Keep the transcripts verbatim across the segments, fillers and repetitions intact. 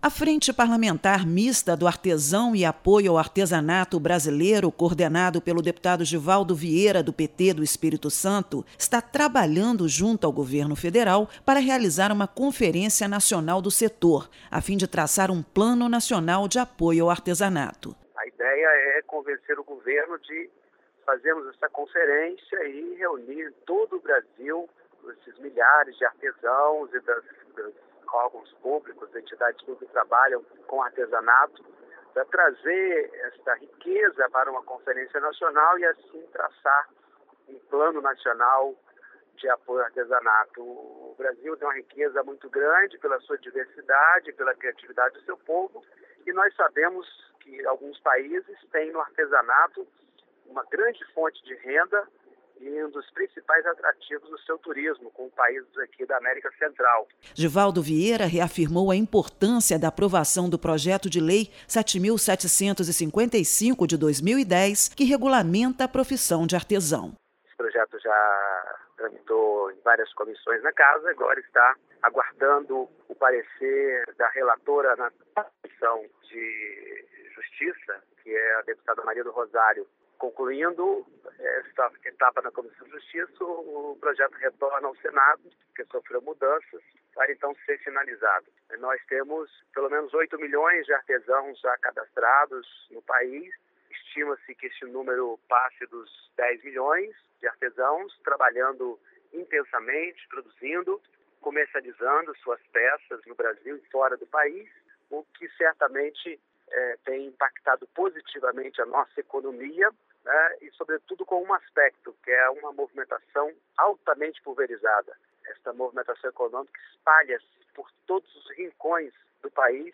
A Frente Parlamentar Mista do Artesão e Apoio ao Artesanato Brasileiro, coordenado pelo deputado Givaldo Vieira, do P T do Espírito Santo, está trabalhando junto ao governo federal para realizar uma conferência nacional do setor, a fim de traçar um plano nacional de apoio ao artesanato. A ideia é convencer o governo de fazermos essa conferência e reunir todo o Brasil, esses milhares de artesãos e das, das órgãos públicos, entidades públicas que trabalham com artesanato, para trazer essa riqueza para uma conferência nacional e assim traçar um plano nacional de apoio ao artesanato. O Brasil tem uma riqueza muito grande pela sua diversidade, pela criatividade do seu povo, e nós sabemos que alguns países têm no artesanato uma grande fonte de renda e um dos principais atrativos do seu turismo, com países aqui da América Central. Givaldo Vieira reafirmou a importância da aprovação do projeto de lei sete mil setecentos e cinquenta e cinco de dois mil e dez, que regulamenta a profissão de artesão. Esse projeto já tramitou em várias comissões na casa, agora está aguardando o parecer da relatora na Comissão de Justiça, que é a deputada Maria do Rosário. Concluindo esta etapa na Comissão de Justiça, o projeto retorna ao Senado, que sofreu mudanças, para então ser finalizado. Nós temos pelo menos oito milhões de artesãos já cadastrados no país. Estima-se que este número passe dos dez milhões de artesãos, trabalhando intensamente, produzindo, comercializando suas peças no Brasil e fora do país, o que certamente é, tem impactado positivamente a nossa economia, né, e sobretudo com um aspecto, que é uma movimentação altamente pulverizada. Esta movimentação econômica espalha-se por todos os rincões do país,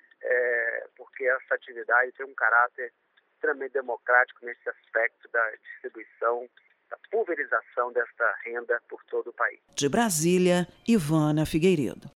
é, porque essa atividade tem um caráter extremamente democrático nesse aspecto da distribuição, da pulverização desta renda por todo o país. De Brasília, Ivana Figueiredo.